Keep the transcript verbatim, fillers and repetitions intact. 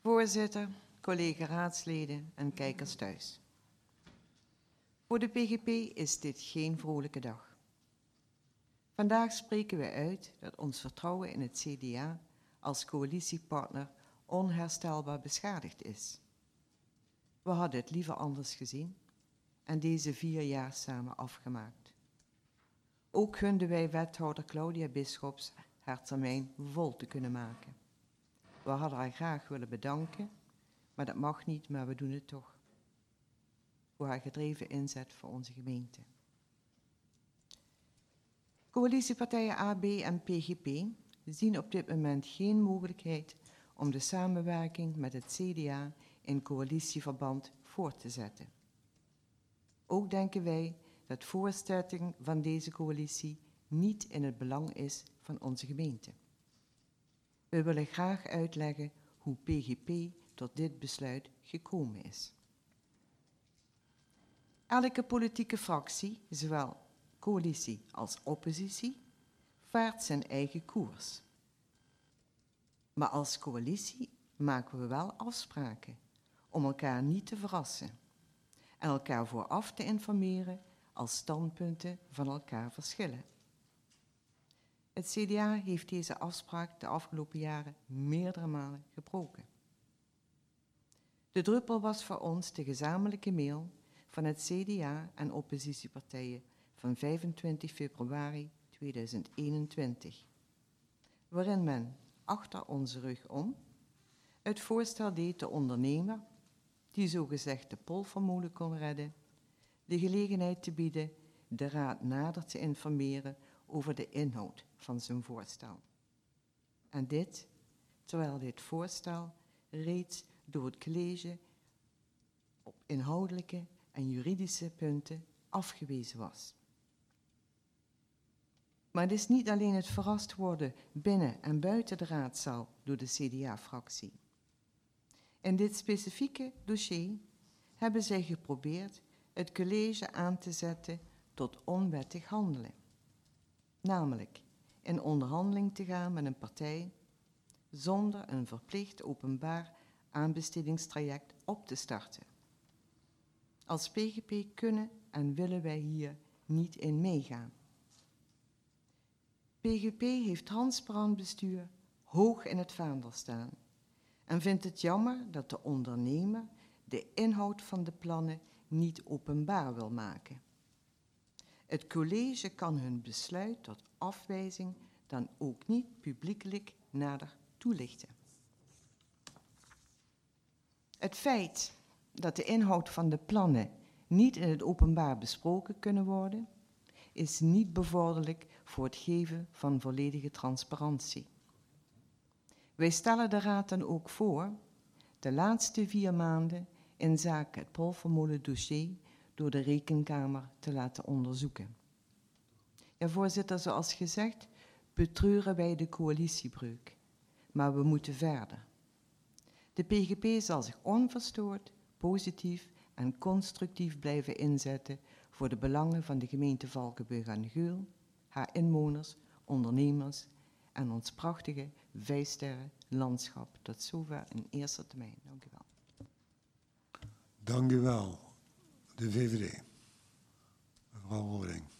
Voorzitter, collega-raadsleden en kijkers thuis. Voor de P G P is dit geen vrolijke dag. Vandaag spreken we uit dat ons vertrouwen in het C D A als coalitiepartner onherstelbaar beschadigd is. We hadden het liever anders gezien en deze vier jaar samen afgemaakt. Ook gunden wij wethouder Claudia Bisschops haar termijn vol te kunnen maken. We hadden haar graag willen bedanken, maar dat mag niet, maar we doen het toch. Voor haar gedreven inzet voor onze gemeente. Coalitiepartijen A B en P G P zien op dit moment geen mogelijkheid om de samenwerking met het C D A in coalitieverband voort te zetten. Ook denken wij dat voortzetting van deze coalitie niet in het belang is van onze gemeente. We willen graag uitleggen hoe P G P tot dit besluit gekomen is. Elke politieke fractie, zowel coalitie als oppositie, vaart zijn eigen koers. Maar als coalitie maken we wel afspraken om elkaar niet te verrassen en elkaar vooraf te informeren als standpunten van elkaar verschillen. Het C D A heeft deze afspraak de afgelopen jaren meerdere malen gebroken. De druppel was voor ons de gezamenlijke mail van het C D A en oppositiepartijen van vijfentwintig februari tweeduizend eenentwintig, waarin men achter onze rug om het voorstel deed de ondernemer, die zogezegd de Polvermolen kon redden, de gelegenheid te bieden de raad nader te informeren over de inhoud van zijn voorstel. En dit, terwijl dit voorstel reeds door het college op inhoudelijke en juridische punten afgewezen was. Maar het is niet alleen het verrast worden binnen en buiten de raadzaal door de C D A-fractie. In dit specifieke dossier hebben zij geprobeerd het college aan te zetten tot onwettig handelen. Namelijk in onderhandeling te gaan met een partij zonder een verplicht openbaar aanbestedingstraject op te starten. Als P G P kunnen en willen wij hier niet in meegaan. P G P heeft transparant bestuur hoog in het vaandel staan en vindt het jammer dat de ondernemer de inhoud van de plannen niet openbaar wil maken. Het college kan hun besluit tot afwijzing dan ook niet publiekelijk nader toelichten. Het feit dat de inhoud van de plannen niet in het openbaar besproken kunnen worden, is niet bevorderlijk voor het geven van volledige transparantie. Wij stellen de raad dan ook voor de laatste vier maanden in zaken het Polvermolen dossier door de Rekenkamer te laten onderzoeken. Ja, voorzitter, zoals gezegd, betreuren wij de coalitiebreuk, maar we moeten verder. De P G P zal zich onverstoord, positief en constructief blijven inzetten voor de belangen van de gemeente Valkenburg aan de Geul, haar inwoners, ondernemers en ons prachtige vijfsterren landschap. Tot zover in eerste termijn. Dank u wel. Dank u wel, de V V D. Mevrouw Roding.